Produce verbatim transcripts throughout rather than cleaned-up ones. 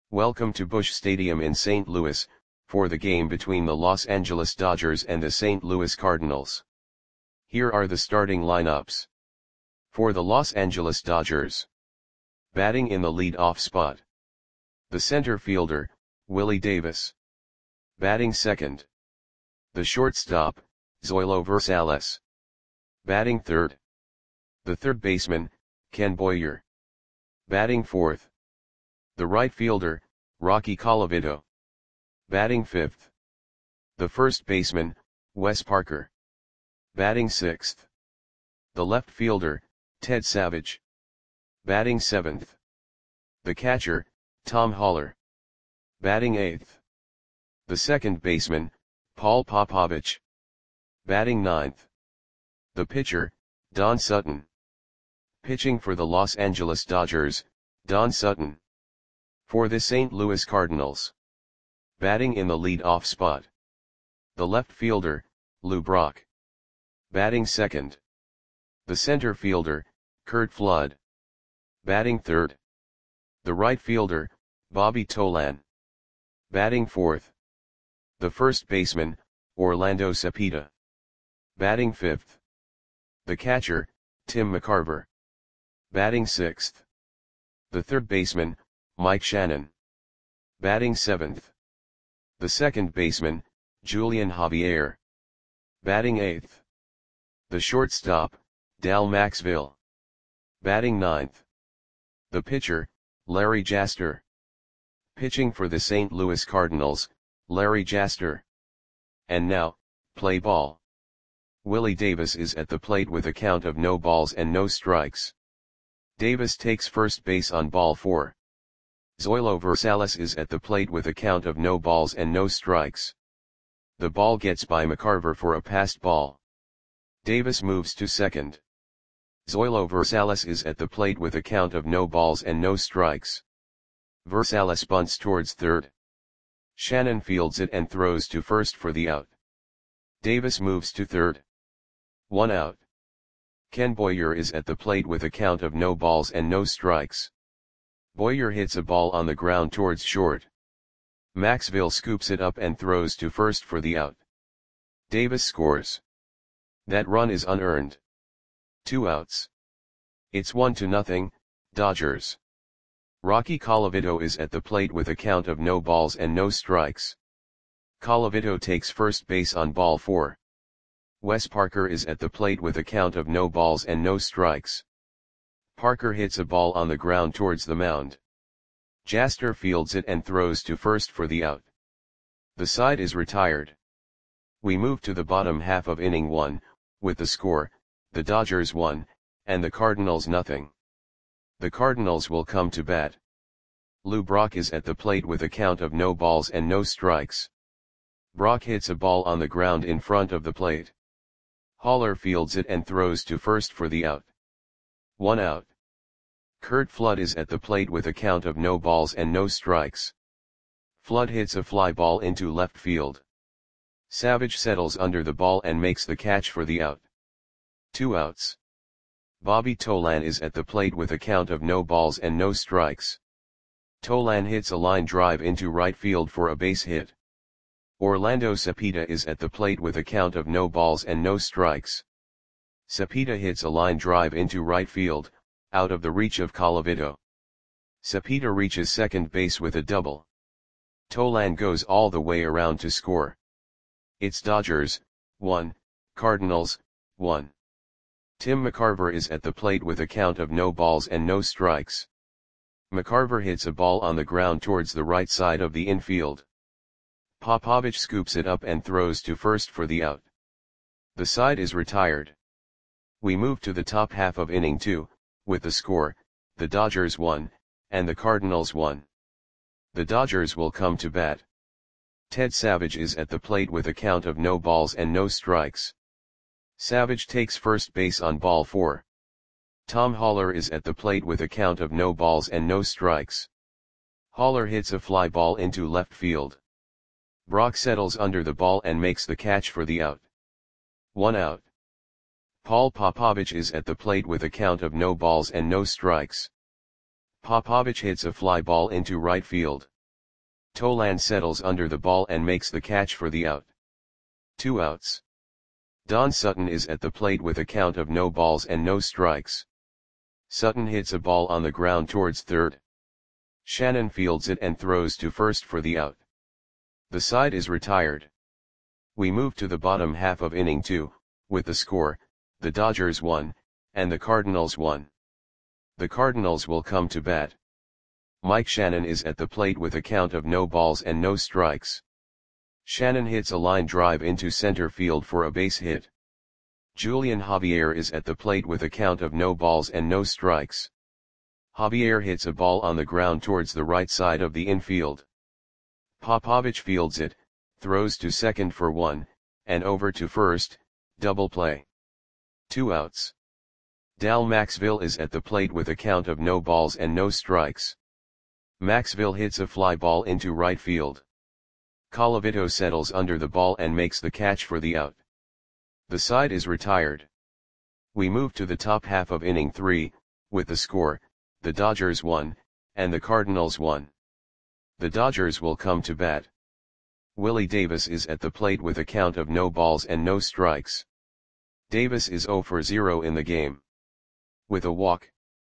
Welcome to Busch Stadium in Saint Louis, for the game between the Los Angeles Dodgers and the Saint Louis Cardinals. Here are the starting lineups. For the Los Angeles Dodgers. Batting in the lead-off spot. The center fielder, Willie Davis. Batting second. The shortstop, Zoilo Versalles. Batting third. The third baseman, Ken Boyer. Batting fourth. The right fielder, Rocky Colavito. Batting fifth. The first baseman, Wes Parker. Batting sixth. The left fielder, Ted Savage. Batting seventh. The catcher, Tom Haller. Batting eighth. The second baseman, Paul Popovich. Batting ninth. The pitcher, Don Sutton. Pitching for the Los Angeles Dodgers, Don Sutton. For the Saint Louis Cardinals. Batting in the lead-off spot. The left fielder, Lou Brock. Batting second. The center fielder, Curt Flood. Batting third. The right fielder, Bobby Tolan. Batting fourth. The first baseman, Orlando Cepeda. Batting fifth. The catcher, Tim McCarver. Batting sixth. The third baseman, Mike Shannon. Batting seventh. The second baseman, Julian Javier. Batting eighth. The shortstop, Dal Maxville. Batting ninth. The pitcher, Larry Jaster. Pitching for the Saint Louis Cardinals, Larry Jaster. And now, play ball. Willie Davis is at the plate with a count of no balls and no strikes. Davis takes first base on ball four. Zoilo Versalles is at the plate with a count of no balls and no strikes. The ball gets by McCarver for a passed ball. Davis moves to second. Zoilo Versalles is at the plate with a count of no balls and no strikes. Versalles bunts towards third. Shannon fields it and throws to first for the out. Davis moves to third. One out. Ken Boyer is at the plate with a count of no balls and no strikes. Boyer hits a ball on the ground towards short. Maxville scoops it up and throws to first for the out. Davis scores. That run is unearned. Two outs. It's one to nothing, Dodgers. Rocky Colavito is at the plate with a count of no balls and no strikes. Colavito takes first base on ball four. Wes Parker is at the plate with a count of no balls and no strikes. Parker hits a ball on the ground towards the mound. Jaster fields it and throws to first for the out. The side is retired. We move to the bottom half of inning one, with the score, the Dodgers one, and the Cardinals nothing. The Cardinals will come to bat. Lou Brock is at the plate with a count of no balls and no strikes. Brock hits a ball on the ground in front of the plate. Haller fields it and throws to first for the out. One out. Curt Flood is at the plate with a count of no balls and no strikes. Flood hits a fly ball into left field. Savage settles under the ball and makes the catch for the out. Two outs. Bobby Tolan is at the plate with a count of no balls and no strikes. Tolan hits a line drive into right field for a base hit. Orlando Cepeda is at the plate with a count of no balls and no strikes. Cepeda hits a line drive into right field, out of the reach of Colavito. Cepeda reaches second base with a double. Tolan goes all the way around to score. It's Dodgers, one, Cardinals, one. Tim McCarver is at the plate with a count of no balls and no strikes. McCarver hits a ball on the ground towards the right side of the infield. Popovich scoops it up and throws to first for the out. The side is retired. We move to the top half of inning two, with the score, the Dodgers one, and the Cardinals one. The Dodgers will come to bat. Ted Savage is at the plate with a count of no balls and no strikes. Savage takes first base on ball four. Tom Haller is at the plate with a count of no balls and no strikes. Haller hits a fly ball into left field. Brock settles under the ball and makes the catch for the out. One out. Paul Popovich is at the plate with a count of no balls and no strikes. Popovich hits a fly ball into right field. Tolan settles under the ball and makes the catch for the out. Two outs. Don Sutton is at the plate with a count of no balls and no strikes. Sutton hits a ball on the ground towards third. Shannon fields it and throws to first for the out. The side is retired. We move to the bottom half of inning two, with the score, the Dodgers won, and the Cardinals won. The Cardinals will come to bat. Mike Shannon is at the plate with a count of no balls and no strikes. Shannon hits a line drive into center field for a base hit. Julian Javier is at the plate with a count of no balls and no strikes. Javier hits a ball on the ground towards the right side of the infield. Popovich fields it, throws to second for one, and over to first, double play. Two outs. Dal Maxville is at the plate with a count of no balls and no strikes. Maxville hits a fly ball into right field. Colavito settles under the ball and makes the catch for the out. The side is retired. We move to the top half of inning three, with the score, the Dodgers won, and the Cardinals won. The Dodgers will come to bat. Willie Davis is at the plate with a count of no balls and no strikes. Davis is zero for zero in the game. With a walk,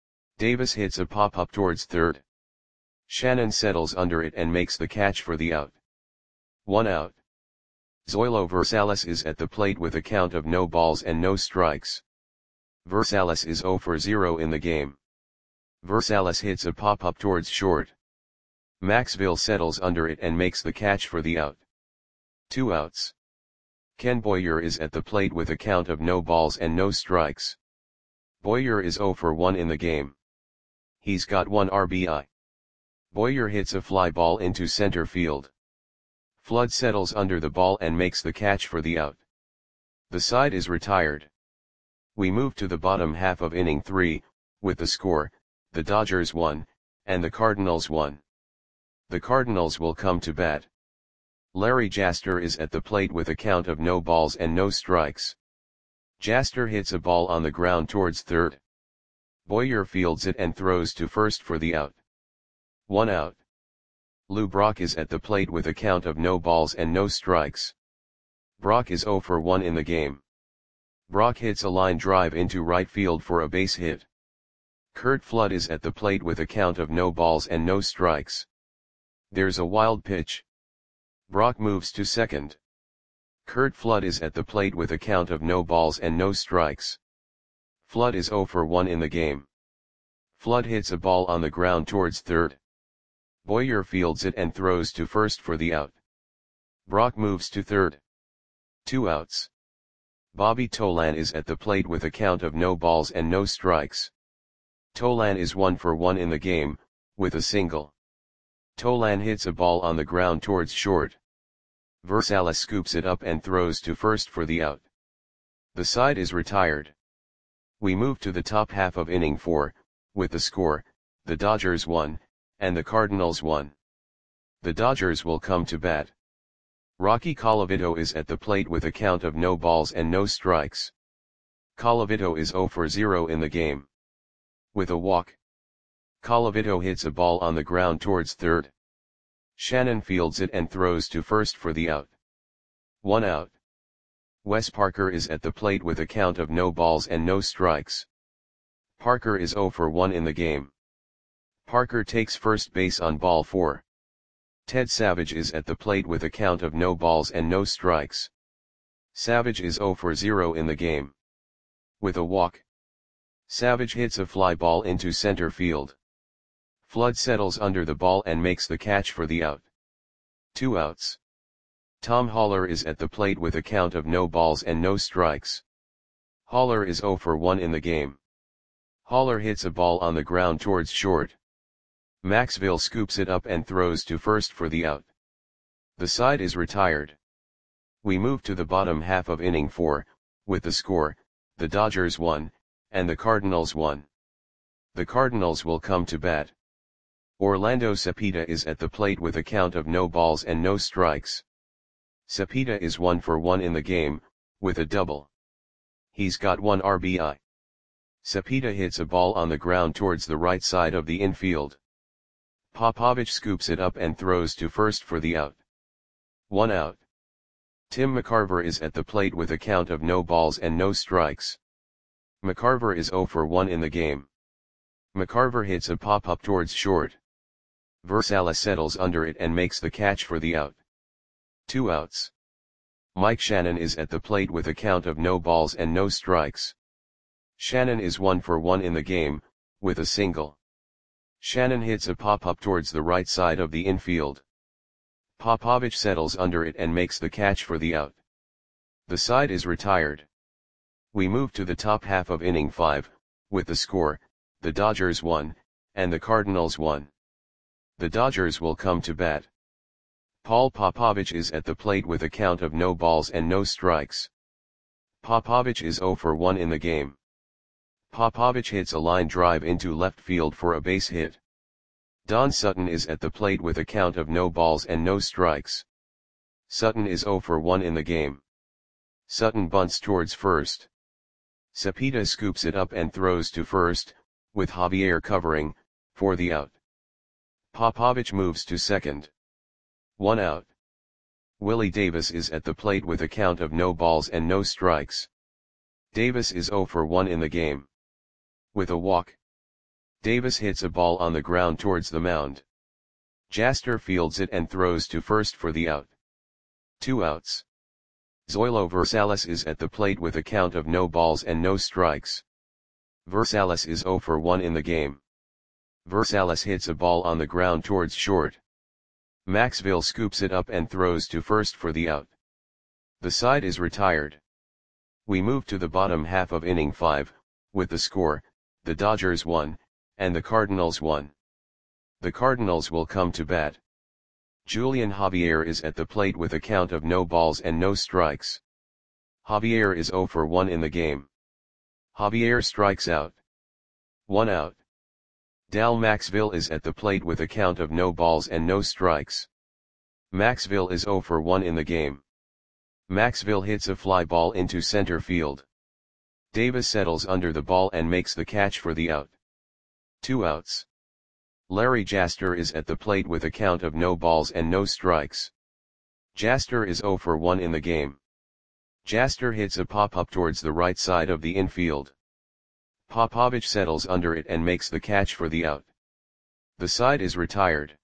Davis hits a pop-up towards third. Shannon settles under it and makes the catch for the out. One out. Zoilo Versalles is at the plate with a count of no balls and no strikes. Versalles is zero for zero in the game. Versalles hits a pop-up towards short. Maxville settles under it and makes the catch for the out. Two outs. Ken Boyer is at the plate with a count of no balls and no strikes. Boyer is zero for one in the game. He's got one R B I. Boyer hits a fly ball into center field. Flood settles under the ball and makes the catch for the out. The side is retired. We move to the bottom half of inning three, with the score, the Dodgers won, and the Cardinals won. The Cardinals will come to bat. Larry Jaster is at the plate with a count of no balls and no strikes. Jaster hits a ball on the ground towards third. Boyer fields it and throws to first for the out. One out. Lou Brock is at the plate with a count of no balls and no strikes. Brock is zero for one in the game. Brock hits a line drive into right field for a base hit. Curt Flood is at the plate with a count of no balls and no strikes. There's a wild pitch. Brock moves to second. Curt Flood is at the plate with a count of no balls and no strikes. Flood is zero for one in the game. Flood hits a ball on the ground towards third. Boyer fields it and throws to first for the out. Brock moves to third. Two outs. Bobby Tolan is at the plate with a count of no balls and no strikes. Tolan is one for one in the game, with a single. Tolan hits a ball on the ground towards short. Versalles scoops it up and throws to first for the out. The side is retired. We move to the top half of inning four, with the score, the Dodgers won, and the Cardinals won. The Dodgers will come to bat. Rocky Colavito is at the plate with a count of no balls and no strikes. Colavito is zero for zero in the game. With a walk, Colavito hits a ball on the ground towards third. Shannon fields it and throws to first for the out. One out. Wes Parker is at the plate with a count of no balls and no strikes. Parker is zero for one in the game. Parker takes first base on ball four. Ted Savage is at the plate with a count of no balls and no strikes. Savage is zero for zero in the game. With a walk, Savage hits a fly ball into center field. Flood settles under the ball and makes the catch for the out. Two outs. Tom Haller is at the plate with a count of no balls and no strikes. Haller is zero for one in the game. Haller hits a ball on the ground towards short. Maxville scoops it up and throws to first for the out. The side is retired. We move to the bottom half of inning four, with the score, the Dodgers won, and the Cardinals won. The Cardinals will come to bat. Orlando Cepeda is at the plate with a count of no balls and no strikes. Cepeda is one for one in the game, with a double. He's got one R B I. Cepeda hits a ball on the ground towards the right side of the infield. Popovich scoops it up and throws to first for the out. One out. Tim McCarver is at the plate with a count of no balls and no strikes. McCarver is zero for one in the game. McCarver hits a pop-up towards short. Versalles settles under it and makes the catch for the out. Two outs. Mike Shannon is at the plate with a count of no balls and no strikes. Shannon is one for one in the game, with a single. Shannon hits a pop-up towards the right side of the infield. Popovich settles under it and makes the catch for the out. The side is retired. We move to the top half of inning five, with the score, the Dodgers won, and the Cardinals won. The Dodgers will come to bat. Paul Popovich is at the plate with a count of no balls and no strikes. Popovich is zero for one in the game. Popovich hits a line drive into left field for a base hit. Don Sutton is at the plate with a count of no balls and no strikes. Sutton is zero for one in the game. Sutton bunts towards first. Cepeda scoops it up and throws to first, with Javier covering, for the out. Popovich moves to second. One out. Willie Davis is at the plate with a count of no balls and no strikes. Davis is zero for one in the game. With a walk, Davis hits a ball on the ground towards the mound. Jaster fields it and throws to first for the out. Two outs. Zoilo Versalles is at the plate with a count of no balls and no strikes. Versalles is zero for one in the game. Versalles hits a ball on the ground towards short. Maxville scoops it up and throws to first for the out. The side is retired. We move to the bottom half of inning five, with the score, the Dodgers won, and the Cardinals won. The Cardinals will come to bat. Julian Javier is at the plate with a count of no balls and no strikes. Javier is zero for one in the game. Javier strikes out. One out. Dal Maxville is at the plate with a count of no balls and no strikes. Maxville is zero for one in the game. Maxville hits a fly ball into center field. Davis settles under the ball and makes the catch for the out. Two outs. Larry Jaster is at the plate with a count of no balls and no strikes. Jaster is zero for one in the game. Jaster hits a pop-up towards the right side of the infield. Popovich settles under it and makes the catch for the out. The side is retired.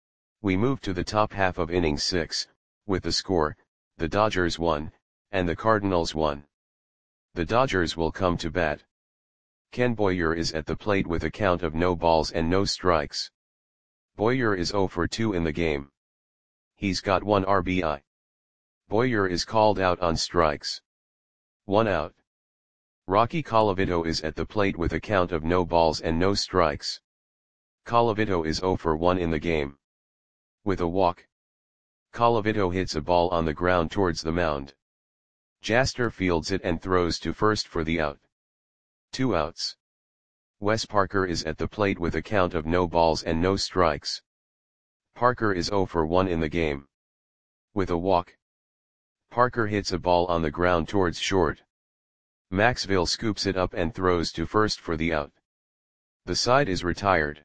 We move to the top half of inning six, with the score, the Dodgers won, and the Cardinals won. The Dodgers will come to bat. Ken Boyer is at the plate with a count of no balls and no strikes. Boyer is zero for two in the game. He's got one R B I. Boyer is called out on strikes. One out. Rocky Colavito is at the plate with a count of no balls and no strikes. Colavito is zero for one in the game. With a walk, Colavito hits a ball on the ground towards the mound. Jaster fields it and throws to first for the out. Two outs. Wes Parker is at the plate with a count of no balls and no strikes. Parker is zero for one in the game. With a walk, Parker hits a ball on the ground towards short. Maxville scoops it up and throws to first for the out. The side is retired.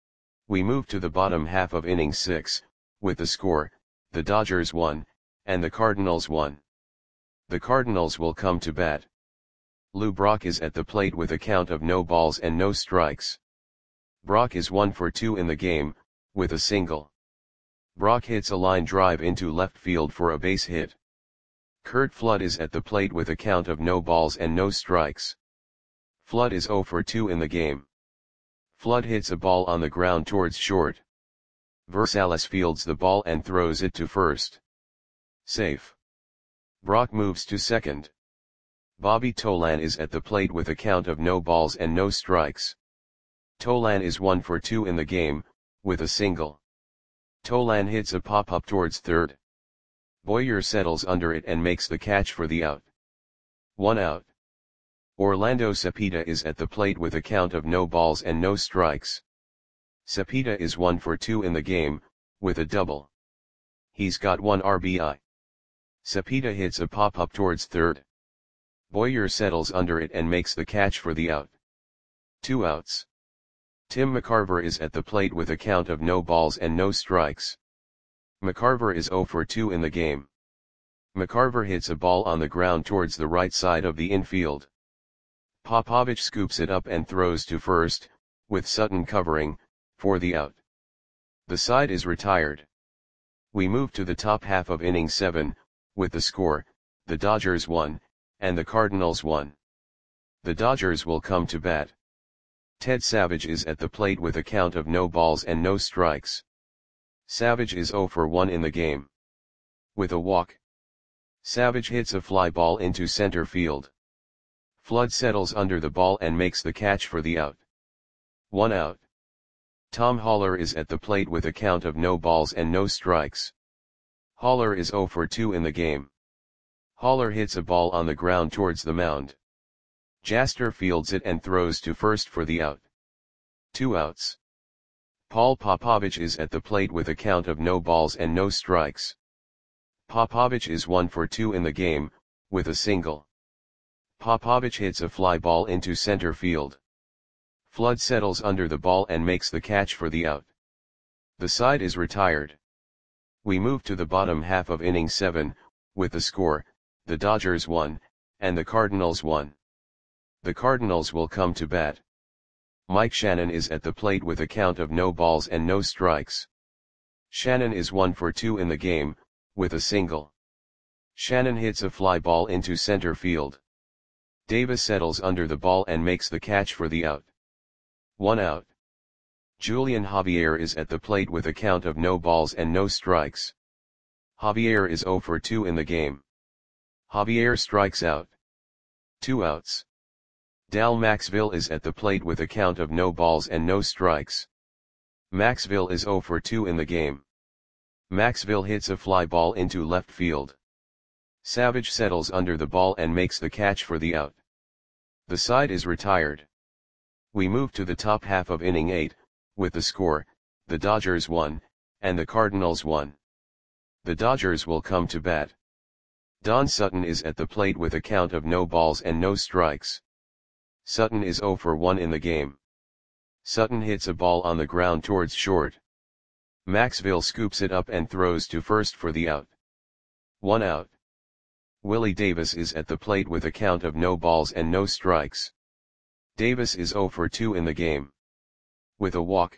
We move to the bottom half of inning six, with the score, the Dodgers won, and the Cardinals won. The Cardinals will come to bat. Lou Brock is at the plate with a count of no balls and no strikes. Brock is one for two in the game, with a single. Brock hits a line drive into left field for a base hit. Curt Flood is at the plate with a count of no balls and no strikes. Flood is zero for two in the game. Flood hits a ball on the ground towards short. Versalles fields the ball and throws it to first. Safe. Brock moves to second. Bobby Tolan is at the plate with a count of no balls and no strikes. Tolan is one for two in the game, with a single. Tolan hits a pop-up towards third. Boyer settles under it and makes the catch for the out. One out. Orlando Cepeda is at the plate with a count of no balls and no strikes. Cepeda is one for two in the game, with a double. He's got one R B I. Cepeda hits a pop-up towards third. Boyer settles under it and makes the catch for the out. Two outs. Tim McCarver is at the plate with a count of no balls and no strikes. McCarver is zero for two in the game. McCarver hits a ball on the ground towards the right side of the infield. Popovich scoops it up and throws to first, with Sutton covering, for the out. The side is retired. We move to the top half of inning seven, with the score, the Dodgers won, and the Cardinals won. The Dodgers will come to bat. Ted Savage is at the plate with a count of no balls and no strikes. Savage is zero for one in the game. With a walk, Savage hits a fly ball into center field. Flood settles under the ball and makes the catch for the out. One out. Tom Haller is at the plate with a count of no balls and no strikes. Haller is zero for two in the game. Haller hits a ball on the ground towards the mound. Jaster fields it and throws to first for the out. Two outs. Paul Popovich is at the plate with a count of no balls and no strikes. Popovich is one for two in the game, with a single. Popovich hits a fly ball into center field. Flood settles under the ball and makes the catch for the out. The side is retired. We move to the bottom half of inning seven, with the score, the Dodgers won, and the Cardinals won. The Cardinals will come to bat. Mike Shannon is at the plate with a count of no balls and no strikes. Shannon is one for two in the game, with a single. Shannon hits a fly ball into center field. Davis settles under the ball and makes the catch for the out. One out. Julian Javier is at the plate with a count of no balls and no strikes. Javier is zero for two in the game. Javier strikes out. Two outs. Dal Maxville is at the plate with a count of no balls and no strikes. Maxville is zero for two in the game. Maxville hits a fly ball into left field. Savage settles under the ball and makes the catch for the out. The side is retired. We move to the top half of inning eight, with the score, the Dodgers won, and the Cardinals won. The Dodgers will come to bat. Don Sutton is at the plate with a count of no balls and no strikes. Sutton is zero for one in the game. Sutton hits a ball on the ground towards short. Maxville scoops it up and throws to first for the out. One out. Willie Davis is at the plate with a count of no balls and no strikes. Davis is zero for two in the game. With a walk,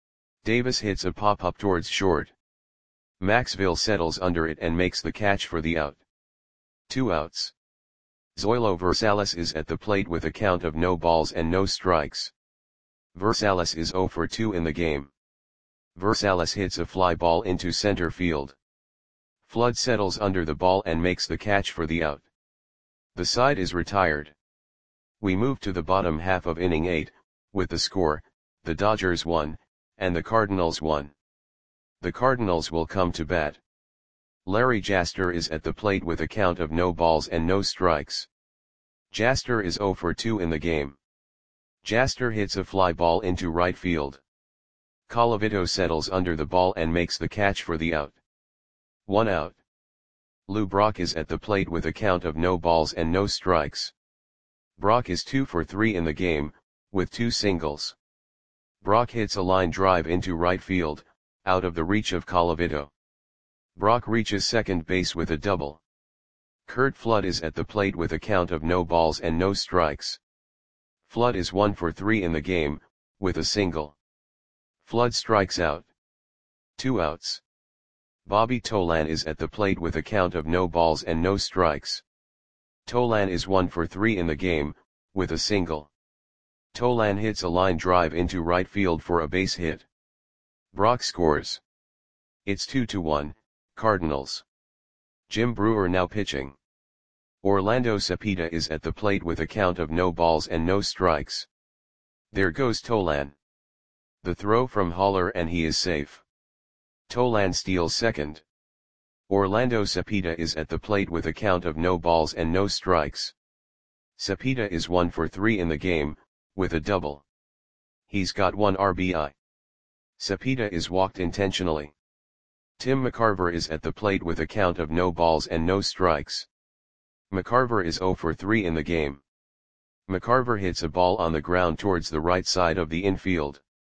Davis hits a pop-up towards short. Maxville settles under it and makes the catch for the out. Two outs. Zoilo Versalles is at the plate with a count of no balls and no strikes. Versalles is zero for two in the game. Versalles hits a fly ball into center field. Flood settles under the ball and makes the catch for the out. The side is retired. We move to the bottom half of inning eight, with the score, the Dodgers won, and the Cardinals won. The Cardinals will come to bat. Larry Jaster is at the plate with a count of no balls and no strikes. Jaster is zero for two in the game. Jaster hits a fly ball into right field. Colavito settles under the ball and makes the catch for the out. One out. Lou Brock is at the plate with a count of no balls and no strikes. Brock is two for three in the game, with two singles. Brock hits a line drive into right field, out of the reach of Colavito. Brock reaches second base with a double. Curt Flood is at the plate with a count of no balls and no strikes. Flood is one for three in the game, with a single. Flood strikes out. Two outs. Bobby Tolan is at the plate with a count of no balls and no strikes. Tolan is one for three in the game, with a single. Tolan hits a line drive into right field for a base hit. Brock scores. It's two to one, Cardinals. Jim Brewer now pitching. Orlando Cepeda is at the plate with a count of no balls and no strikes. There goes Tolan. The throw from Haller and he is safe. Tolan steals second. Orlando Cepeda is at the plate with a count of no balls and no strikes. Cepeda is one for three in the game, with a double. He's got one R B I. Cepeda is walked intentionally. Tim McCarver is at the plate with a count of no balls and no strikes. McCarver is zero for three in the game. McCarver hits a ball on the ground towards the right side of the infield.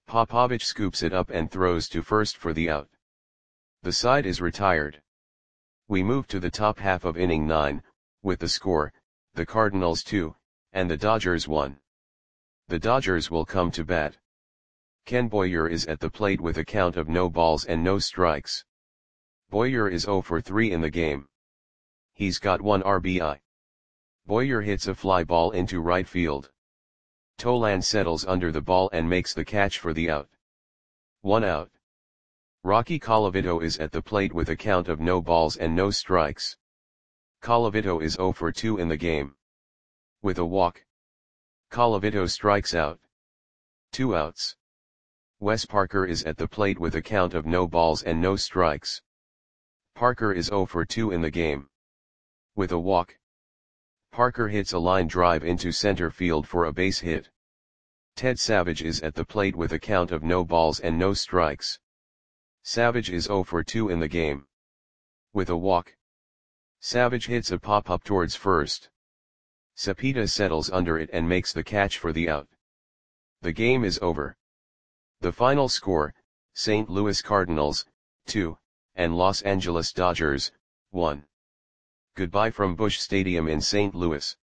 Popovich scoops it up and throws to first for the out. The side is retired. We move to the top half of inning nine, with the score, the Cardinals two, and the Dodgers one. The Dodgers will come to bat. Ken Boyer is at the plate with a count of no balls and no strikes. Boyer is oh for three in the game. He's got one R B I. Boyer hits a fly ball into right field. Tolan settles under the ball and makes the catch for the out. One out. Rocky Colavito is at the plate with a count of no balls and no strikes. Colavito is oh for two in the game. With a walk, Colavito strikes out. Two outs. Wes Parker is at the plate with a count of no balls and no strikes. Parker is oh for two in the game. With a walk, Parker hits a line drive into center field for a base hit. Ted Savage is at the plate with a count of no balls and no strikes. Savage is oh for two in the game. With a walk, Savage hits a pop-up towards first. Cepeda settles under it and makes the catch for the out. The game is over. The final score, Saint Louis Cardinals, two, and Los Angeles Dodgers, one. Goodbye from Busch Stadium in Saint Louis.